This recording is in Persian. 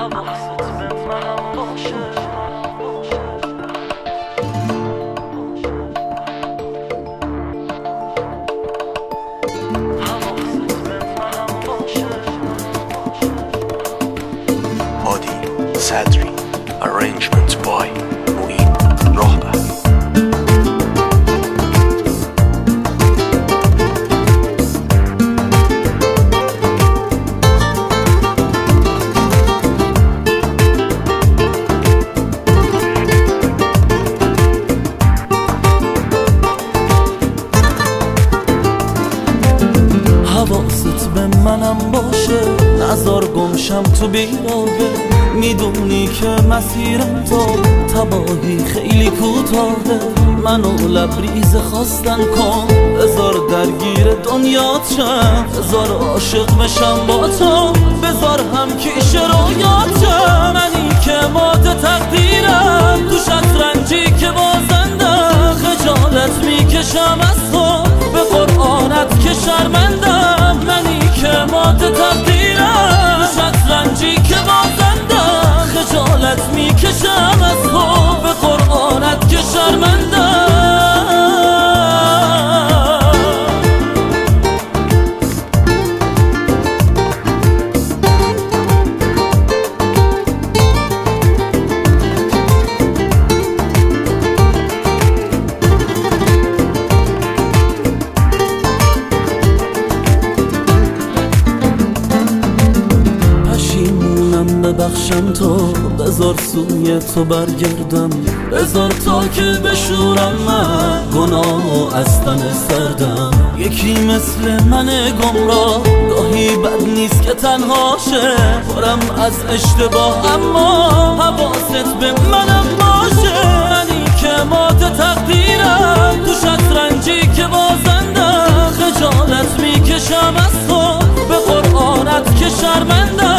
حواست به منم باشه. هادی صدری Arrangement by معین راهبر. حواست به منم باشه، نزار گمشم تو بیرابه. میدونی که مسیرم تا تباهی خیلی کوتاهه. منو لبریز خواستن کن، بذار درگیر دنیات شم، بذار عاشق بشم با تو، بذار هم کیش رویاتم. منی که مات تقدیرم، تو شطرنجی که بازندم، خجالت میکشم از تو، به قرآنت که شرمندم. منی که مات تقدیرم، تو شطرنجی که بازندم، خجالت میکشم از تو، به قرآنت که شرمندم. ببخشم تو، بذار سوی تو برگردم، بذار تا که بشورم من گناه از تن سردم. یکی مثل من گمراه گاهی بد نیست که تنهاشه، پرم از اشتباه اما حواست به منم باشه. منی که مات تقدیرم، تو شطرنجی که بازندم، خجالت میکشم از تو، به قرآنت که شرمندم.